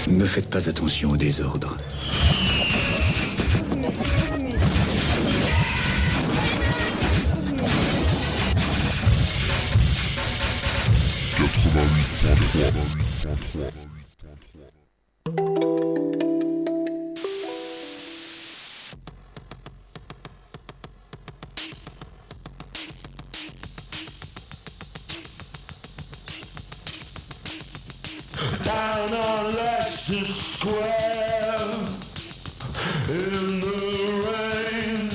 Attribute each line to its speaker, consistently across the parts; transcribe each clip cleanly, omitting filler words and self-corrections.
Speaker 1: Ne faites pas attention au désordre.
Speaker 2: Down on Leicester Square in the rain,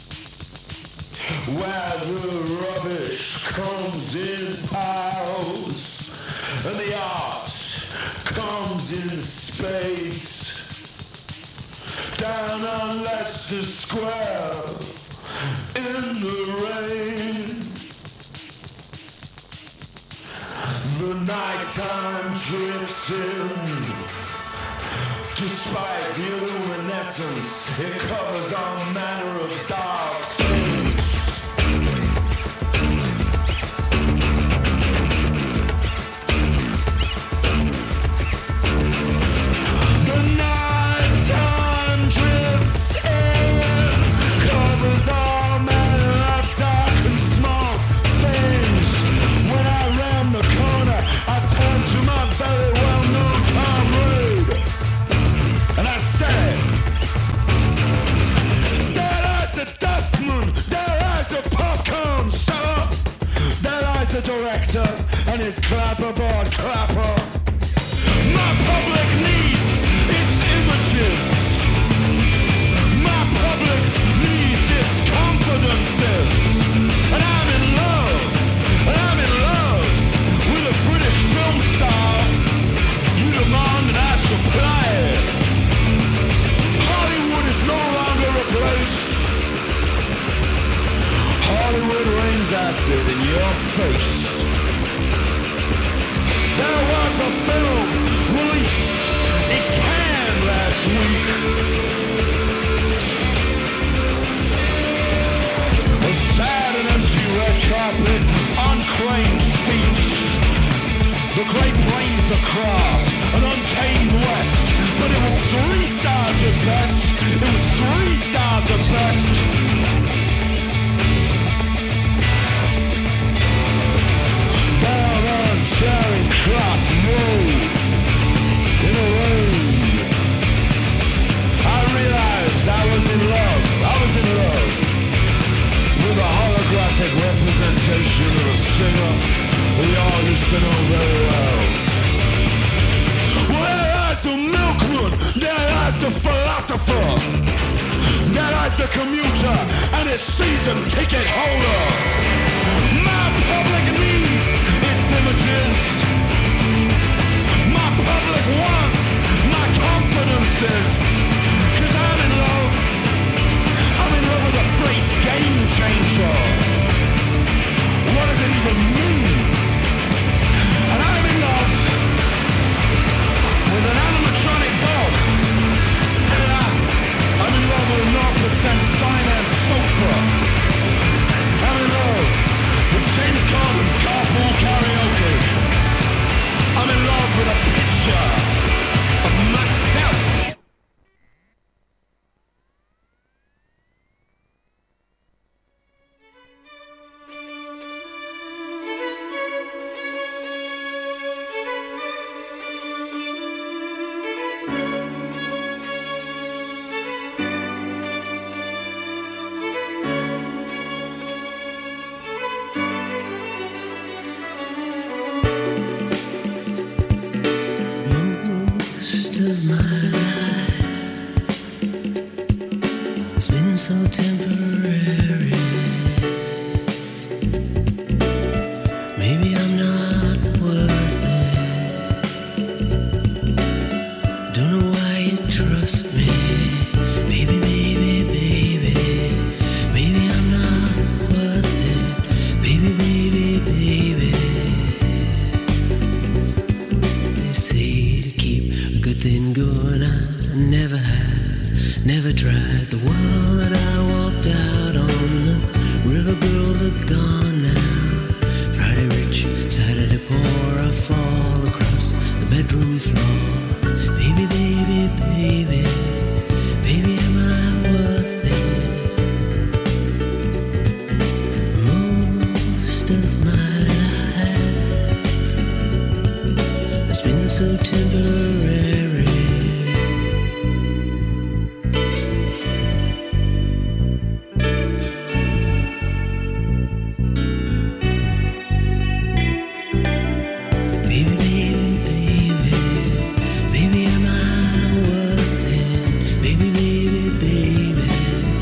Speaker 2: where the rubbish comes in piles and the art comes in spades. Down on Leicester Square in the rain, the nighttime drifts in. Despite the luminescence, it covers all manner of dark things. The nighttime drifts in, covers all manner of dark and small things. When I round the corner, I turn to my very well-known comrade, and I say, there lies the dustman, there lies the popcorn seller, there lies the director and his clapperboard clapper. My public needs its images. My public needs its confidences. And I'm in love with a British film star. You demand that I supply it. Hollywood is no longer a place. Hollywood rains acid in your face. There was a film released in Cannes last week. A sad and empty red carpet, unclaimed seats. The Great Plains across, an untamed west. But it was 3 stars at best. It was 3 stars at best. Down on Charing Cross Road, in a rain, I realized I was in love with a holographic representation of a singer we all used to know very well. There lies the milkman, there lies the philosopher, there lies the commuter and his season ticket holder. My public needs its images. My public wants my confidences. 'Cause I'm in love with the phrase game changer. What does it even mean? And I'm in love with an animatronic dog. And I'm in love with a 0% finance sofa. I'm in love with James Carlin's carpool karaoke. I'm in love with a picture of myself.
Speaker 3: Most of my life has been so temporary. Maybe I'm not worth it. Don't know why you trust me. Maybe I'm not worth it. Baby. They say to keep a good thing going, I never tried. The world that I walked out on, the river girls are gone now. Friday rich, Saturday poor, I fall across the bedroom floor. Baby, so temporary. Baby, baby, baby, baby, am I worth it? Baby, baby, baby.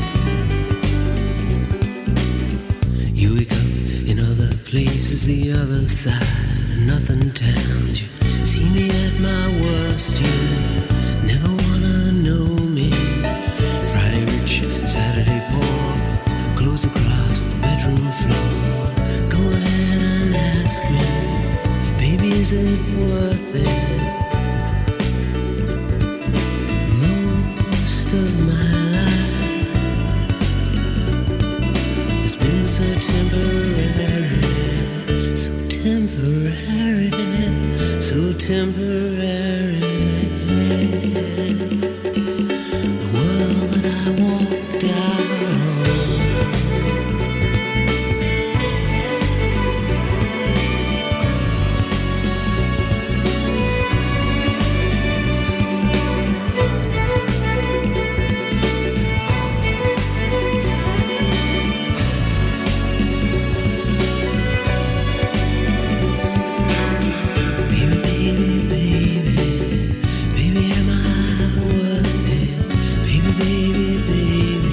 Speaker 3: You wake up in other places, the other side, nothing towns. You see me at my worst, you never wanna know me. Friday rich, Saturday poor, clothes across the bedroom floor. Go ahead and ask me, baby, is it worth it? Most of my life has been so temporary, so temporary, so temporary. The world that I walked out on. Baby, baby, baby, baby, am I worth it? Baby, baby, baby.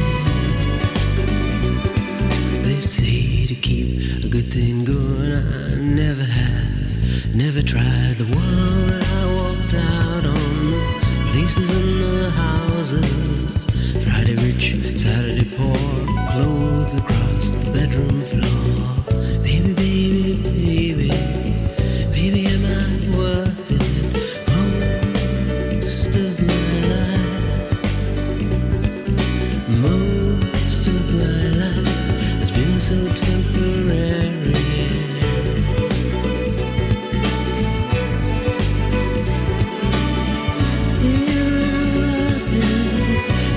Speaker 3: They say to keep a good thing going, I never have, never tried. The world that I walked out on, the places and the houses. Friday rich, Saturday poor, clothes across the bedroom floor. Baby, baby, baby, baby, am I worth it? Most of my life, most of my life has been so temporary. Baby, am I worth it?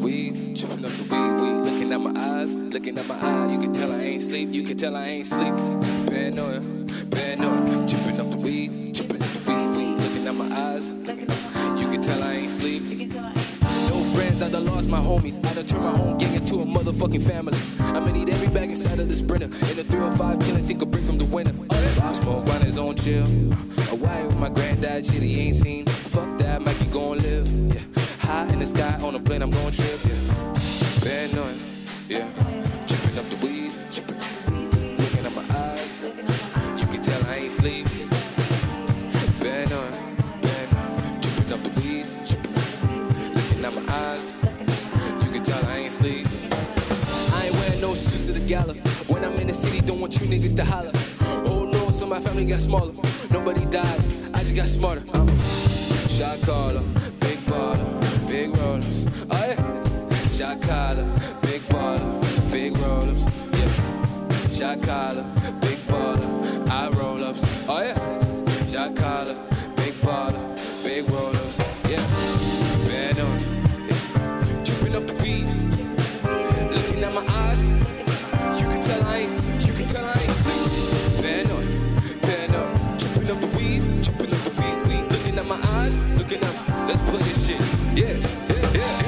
Speaker 4: weed, tripping up the weed. Looking at my eyes, looking at my eye. You can tell I ain't sleep, you can tell I ain't sleep. Paranoia, paranoia, tripping up the weed, tripping up the weed. Looking at my eyes, you can tell I ain't sleep. No friends, I done lost my homies. I done turned my home gang into a motherfucking family. I'ma need every bag inside of the Sprinter. In the 305 chillin', take a break from the winter. Pop Smoke on his own chill. A white with my granddad, shit he ain't seen. Fuck that, Mikey gon' live. Yeah. High in the sky, on a plane, I'm gon' trip. Yeah. Paranoid, yeah. Trippin' up the weed, trippin'. Looking at my eyes, you can tell I ain't sleep. Paranoid, paranoid. Trippin' up the weed, trippin'. Looking at my eyes, you can tell I ain't sleep. I ain't wearing no suits to the gala. When I'm in the city, don't want you niggas to holler. Oh no, so my family got smaller. Nobody died, I just got smarter. I'm a shot caller, big baller, big rollers. Oh yeah, shot caller, big baller, big roll-ups. Yeah, shot caller, big baller, I roll-ups. Oh yeah, shot caller, big baller, big roll-ups. Yeah, bad on, yeah. Tripping up the weed, looking at my eyes. You can tell I ain't sleep. Paranoid, paranoid. Tripping up the weed, weed. Looking at my eyes, looking up. Let's play this shit. Yeah, yeah, yeah.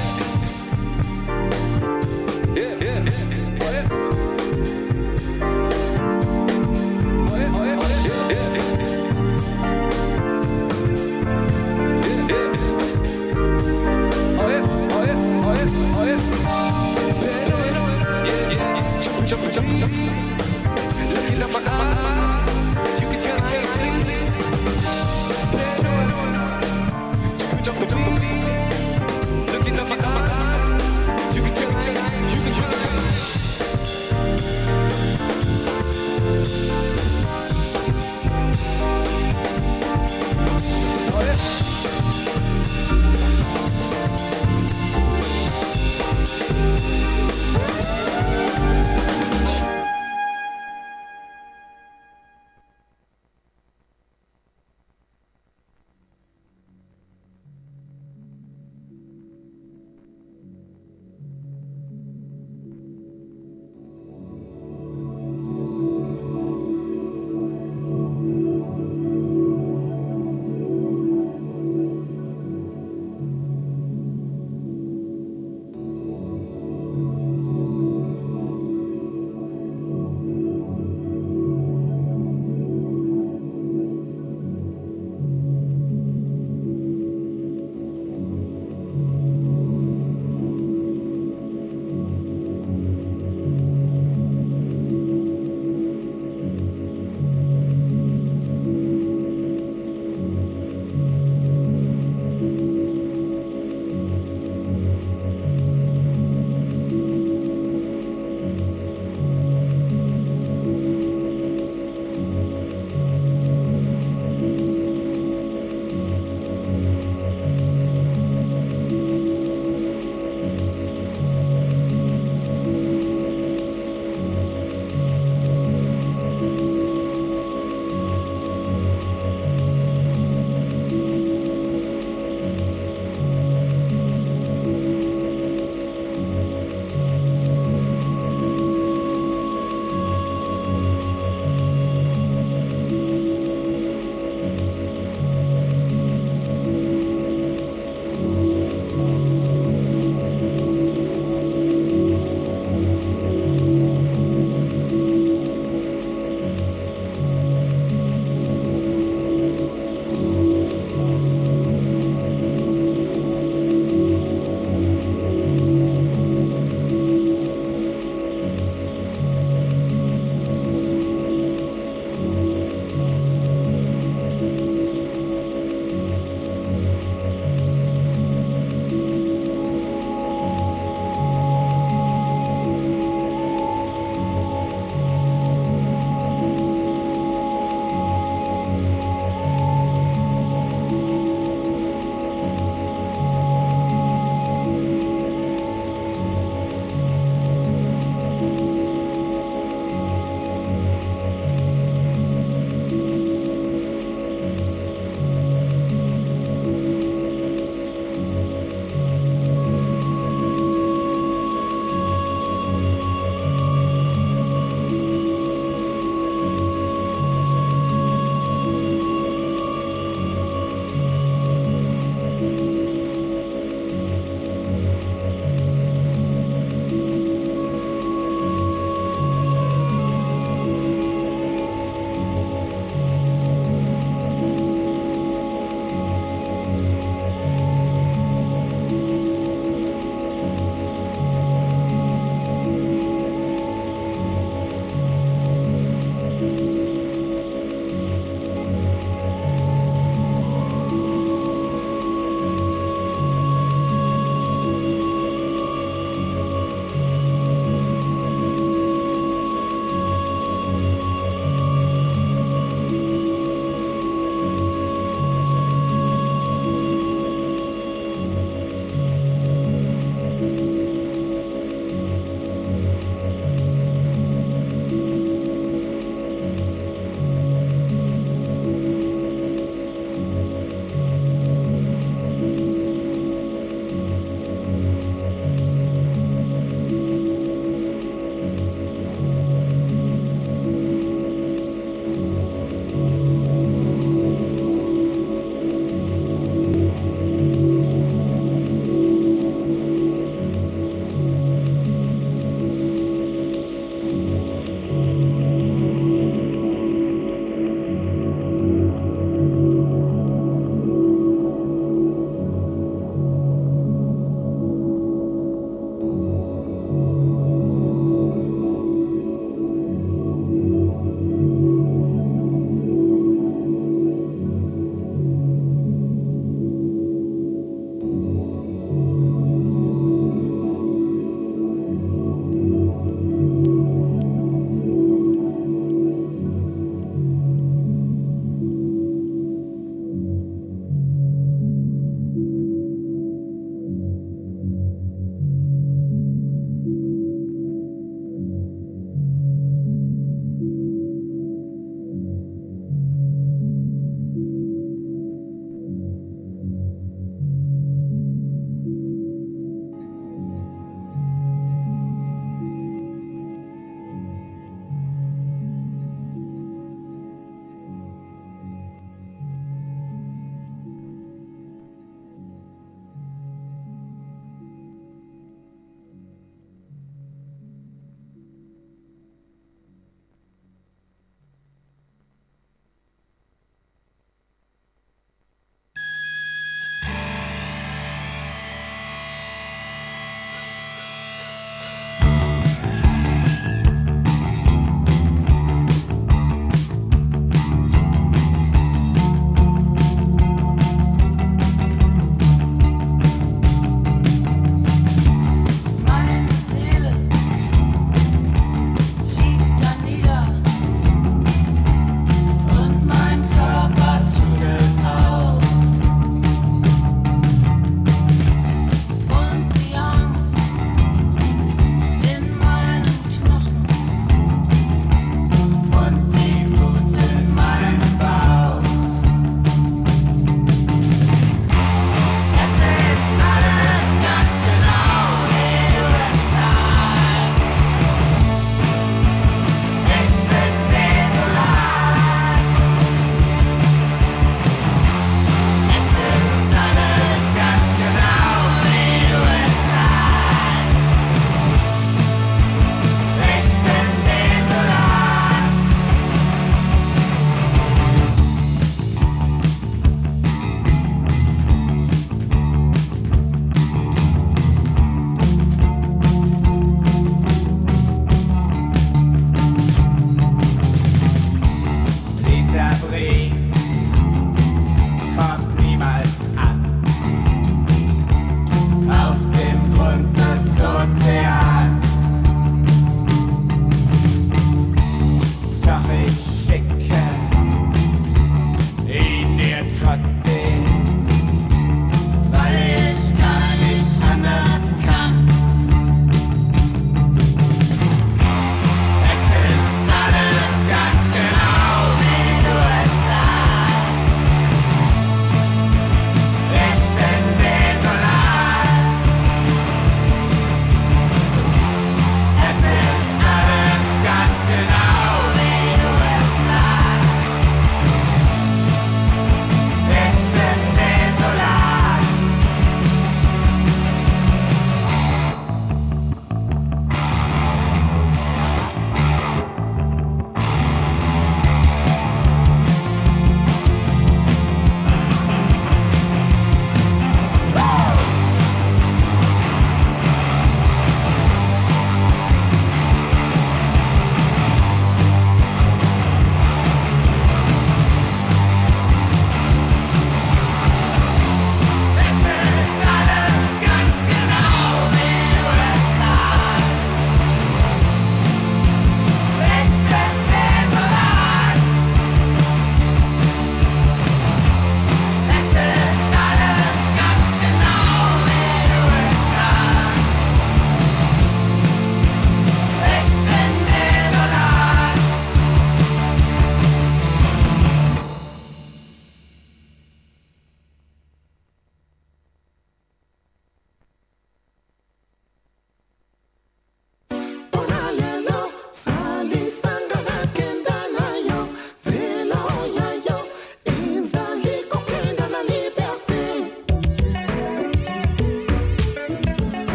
Speaker 4: Yeah, yeah, yeah. Oh, yeah. Oh, yeah, oh, yeah, oh, yeah, yeah, yeah. Yeah, yeah. Oh, yeah, oh, yeah, oh, yeah, oh, yeah. Paranoid, yeah, yeah, yeah. Jump. Looking at my eyes, you can tell I ain't sleep. Paranoid, jump the beat.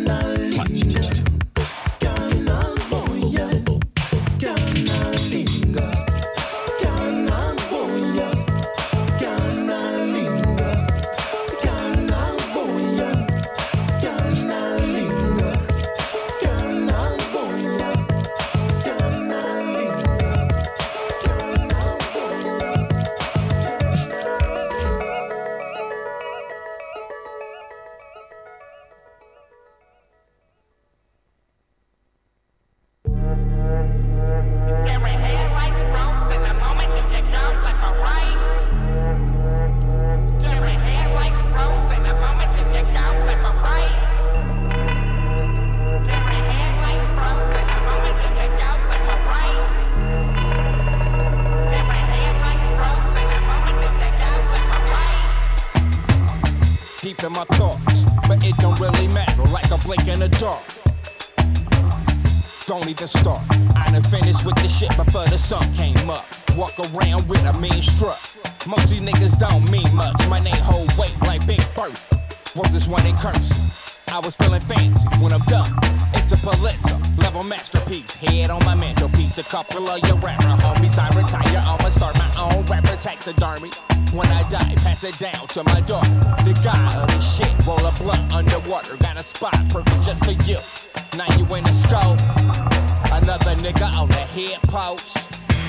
Speaker 5: Don't even start. I done finished with this shit before the sun came up. Walk around with a mean strut. Most these niggas don't mean much. My name hold weight like Big Bird. Was this one they curse? I was feeling fancy when I'm done. It's a Pulitzer level masterpiece. Head on my mantelpiece. A couple of your rapper homies. I retire. I'ma start my own rapper taxidermy. When I die, pass it down to my daughter. The guy of this shit, roll a blunt underwater. Got a spot perfect just for you. Now you in the scope. Another nigga on the head post.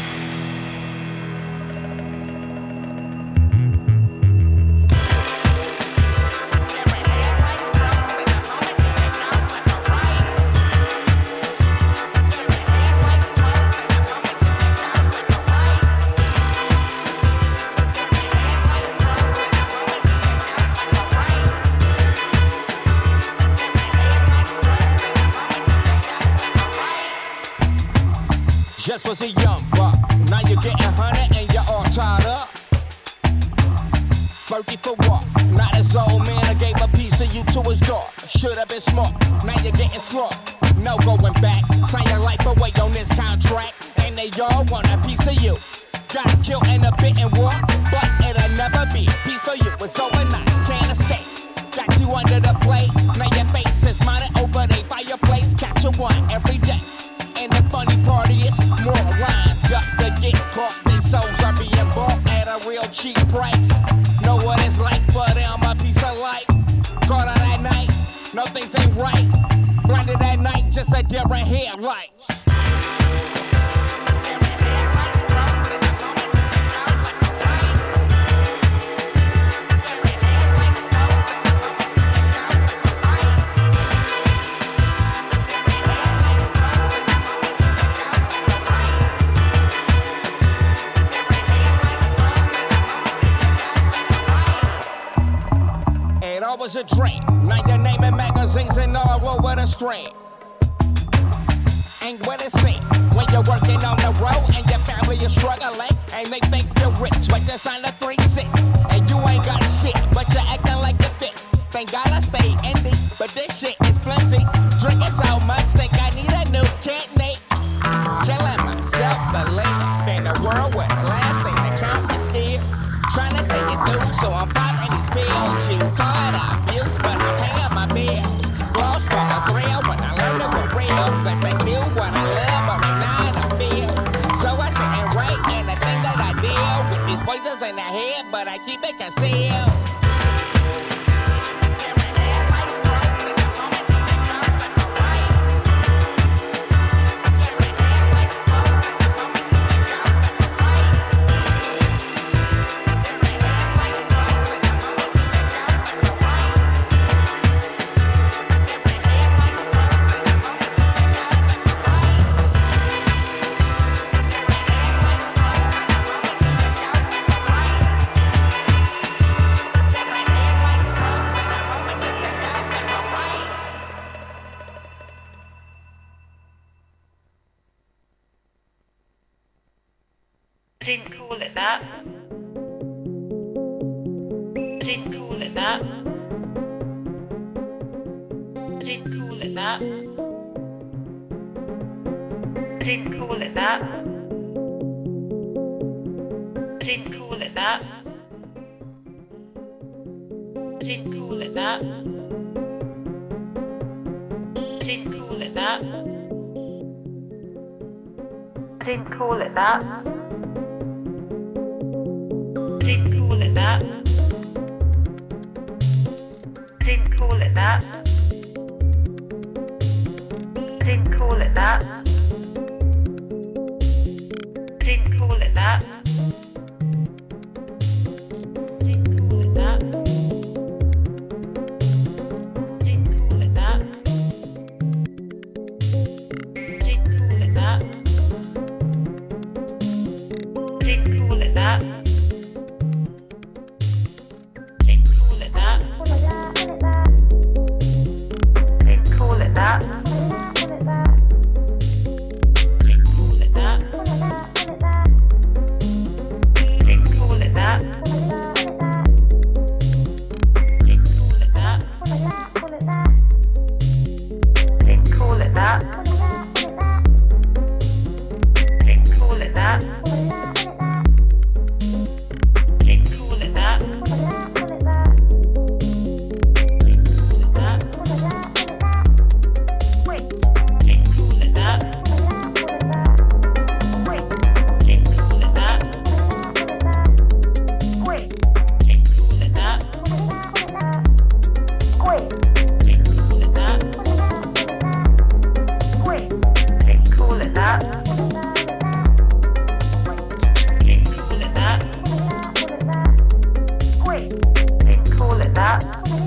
Speaker 5: Just was a young buck, now you're getting 100 and you're all tied up. 30 for what? Not his old man, I gave a piece of you to his daughter. Should've been smart, now you're getting slaughtered. No going back, sign your life away on this contract. And they all want a piece of you. Got killed in a bit and war, but it'll never be. Peace for you, it's overnight, can't escape. Got you under the plate, now your face is mounted over the fireplace. Capture one every day. And the funny part is, more lined up to get caught. These souls are being bought at a real cheap price. Know what it's like for them, a piece of life. Caught out at night, no things ain't right. Blinded at night, just a different headlights. Was a dream. Now your name in magazines and all over the screen. Ain't what it seems when you're working on the road and your family is struggling and they think you're rich, but you signed a 3-6 and you ain't got shit, but you're acting like you fit. Thank God I stay indie, but this shit is flimsy. Drinking so much, think I need a new kidney. Killing myself to live in a world where the last thing that count is skill. Trying to pay it through, so I'm popping these pills. You call it abuse, but I'm paying my bills. Lost all the thrill when I learned to go real. Blessed they do what I love, but right now I don't feel. So I sit and write, and the thing that I deal with these voices in the head, but I keep it concealed.
Speaker 6: I didn't call it that. I didn't call it that. I didn't call it that. I didn't call it that. I didn't call it that. I didn't call it that. didn't call it that. I didn't call it that. I didn't call it that. I didn't call it that. I didn't call it that. I didn't call it that. I didn't call it that. I didn't call it that. I didn't call it that. I didn't call it that. I didn't call it that. I didn't call it that. Didn't call it that. Didn't call it that. Didn't call it that. Didn't call it that. Didn't call it that. Didn't call it that. Didn't call it that. Wait. Didn't call it that. Wait. Didn't call it that. Wait. Didn't call it that. Wait. Didn't call it that. Wait. Didn't call it that. Didn't call it that. Wait. Didn't call it that.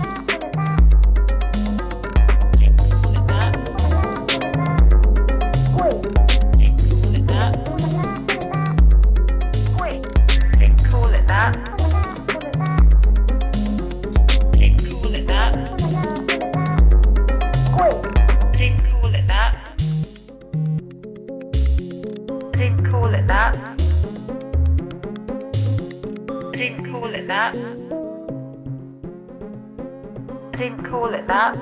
Speaker 6: Didn't call it that. Wait. Didn't call it that. Wait. Didn't call it that. Didn't call it that. Wait. Didn't call it that. I didn't call it that. I didn't call it that. I didn't call it that.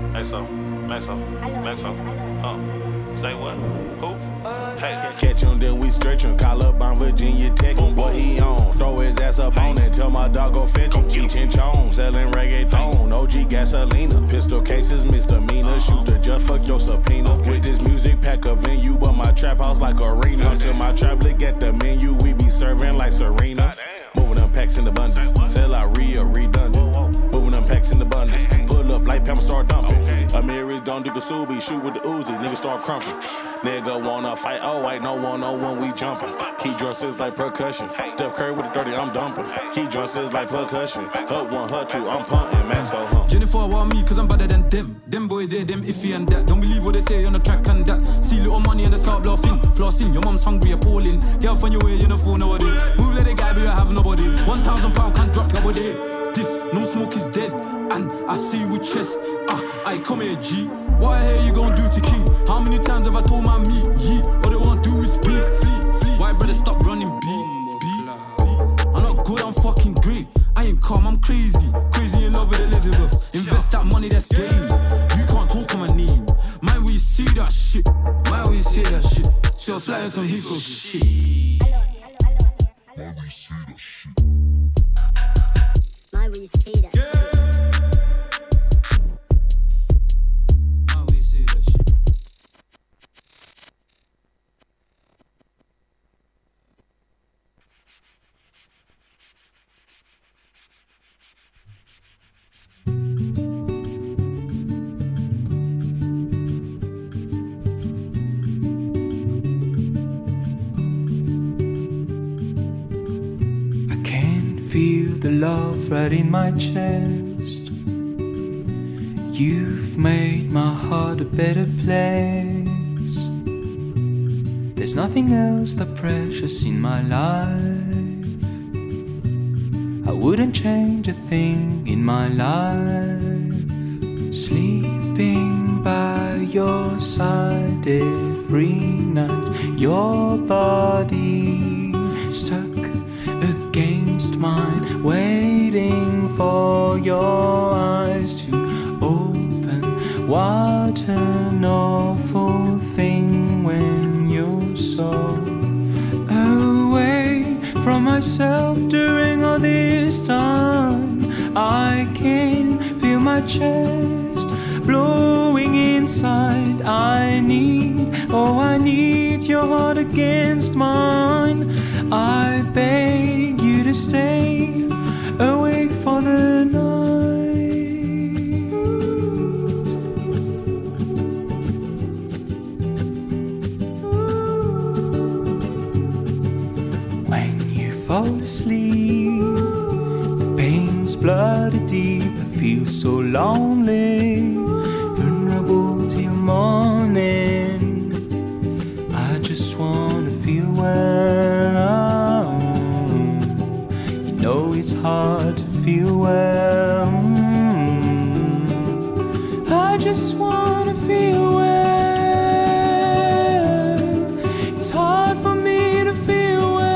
Speaker 7: Say what? Who? Hey.
Speaker 8: Catch him, then we stretch him. Call up on Virginia Tech him. What he on? Throw his ass up on it. Tell my dog go fetch him. Teaching Chong, selling reggaeton. OG gasolina. Pistol cases, misdemeanor. Shoot the judge, fuck your subpoena. With this music pack a venue, but my trap house like arena. Till my trap look at the menu, we be serving like Serena. Moving them packs in abundance. Sell out redundant. Moving them packs in abundance. Pull up like Pam start dumping. Amiris don't do Kasubi. Shoot with the Uzi. Niggas start crumping. Nigga wanna fight. Oh, wait, no 101, we jumping. Key dresses like percussion. Steph Curry with the 30, I'm dumping. Key dresses like percussion. Hut 1, hut 2, I'm punting. Max so hump.
Speaker 9: Jennifer want me cause I'm better than them. Them boy they, them iffy and that. Don't believe what they say on the track and that. See little money and they start bluffing. Flossing, your mom's hungry, appalling. Girl from your way, you know fool nobody. Move like they guy, but you have nobody. £1,000 can't drop your body. This, no smoke is dead. And I see you with chest. I come here, G. What the hell you gon' do to King? How many times have I told my meat? Yeah, all they wanna do is flee. Why brother stop running, B? I'm not good, I'm fucking great. I ain't calm, I'm crazy. Crazy in love with Elizabeth. Invest that money, that's game. You can't talk on my name. Man, we see that shit. She'll slide on some heaps of shit. Man, we see that shit. Man, we see that shit.
Speaker 10: Feel the love right in my chest. You've made my heart a better place. There's nothing else that precious in my life. I wouldn't change a thing in my life. Sleeping by your side every night. Your body stuck against mine, waiting for your eyes to open. What an awful thing when you're so away from myself during all this time. I can feel my chest blowing inside. I need your heart against mine. I beg you to stay awake for the night. When you fall asleep, the pain's bloody deep. I feel so lonely, vulnerable till morning. I just wanna feel well. You know it's hard to feel well. I just wanna feel well. It's hard for me to feel well.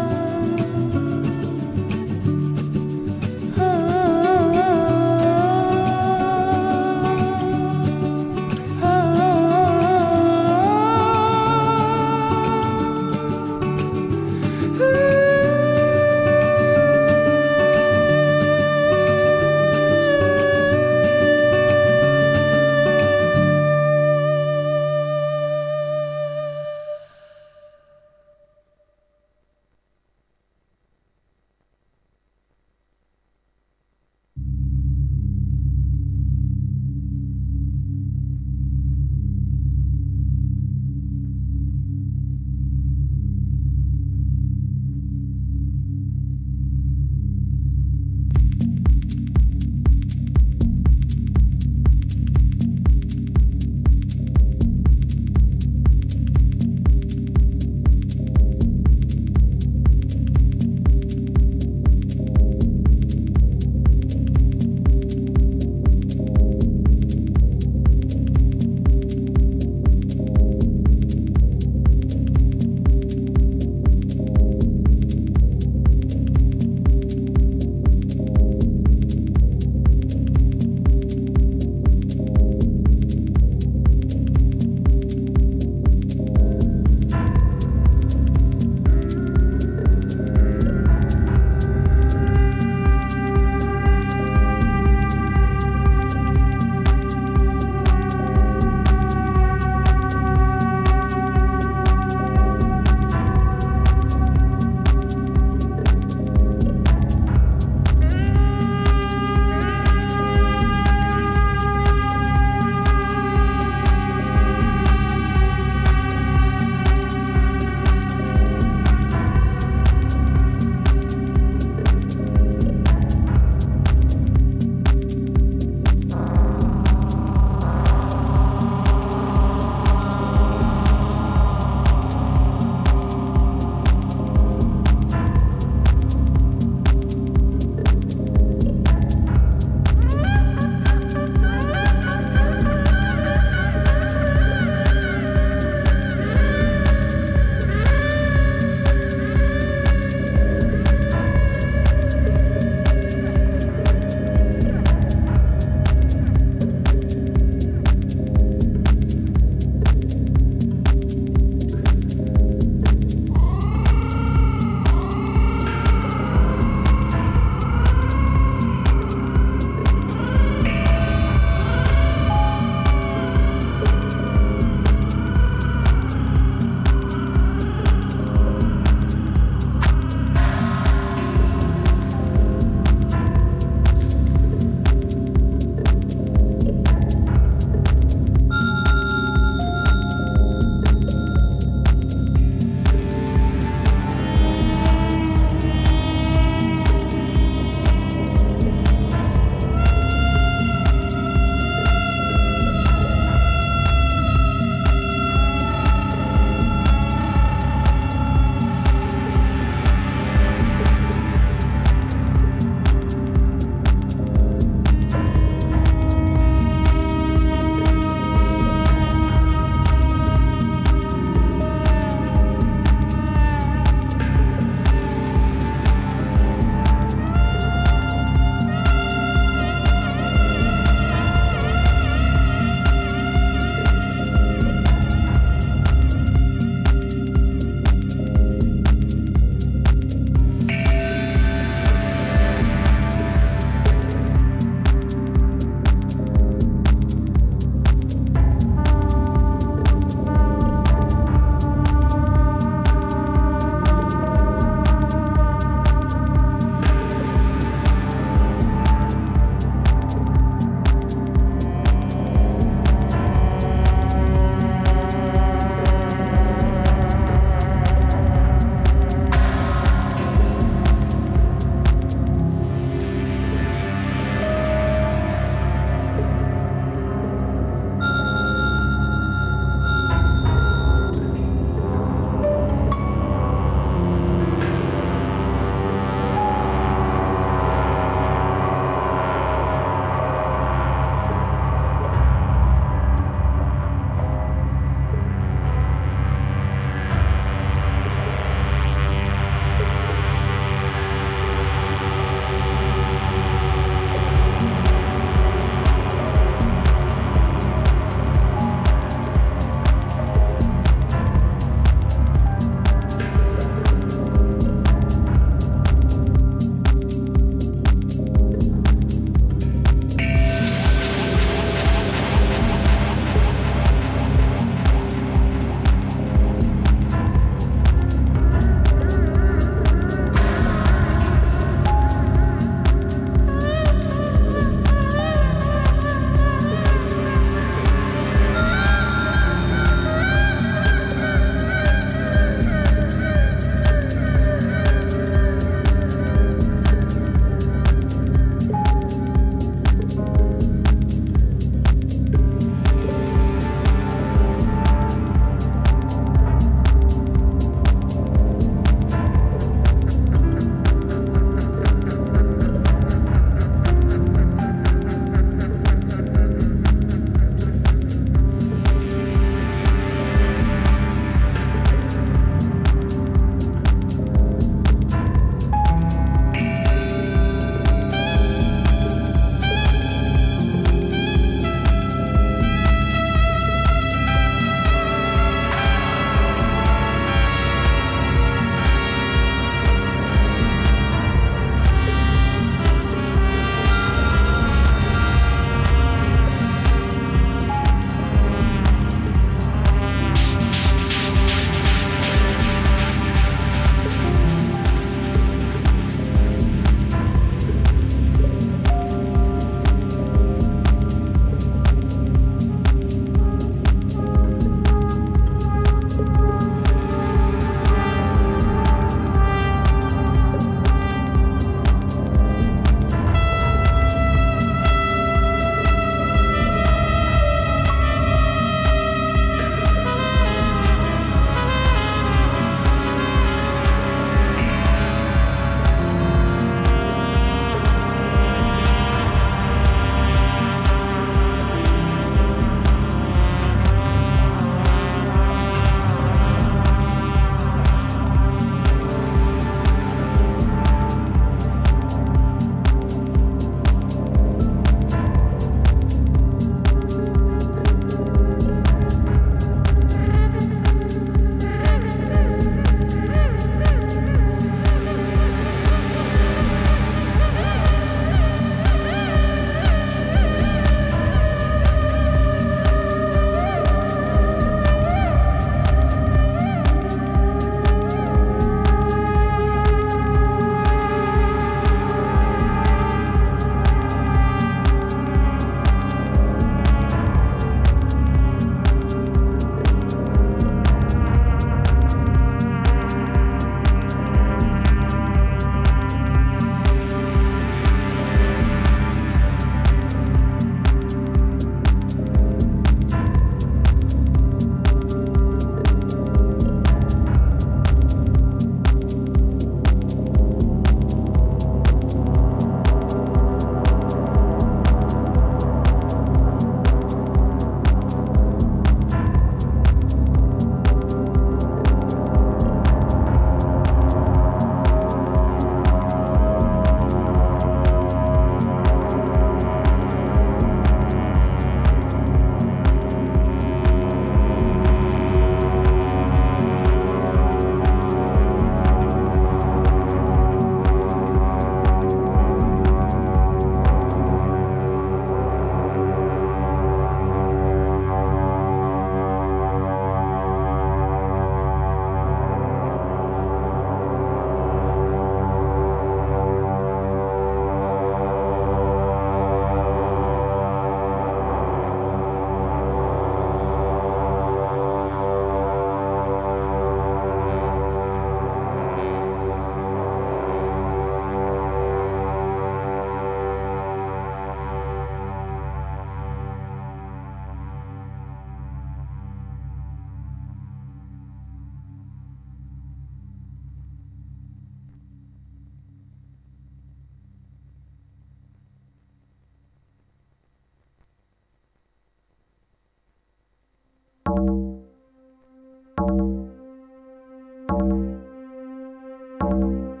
Speaker 6: Who?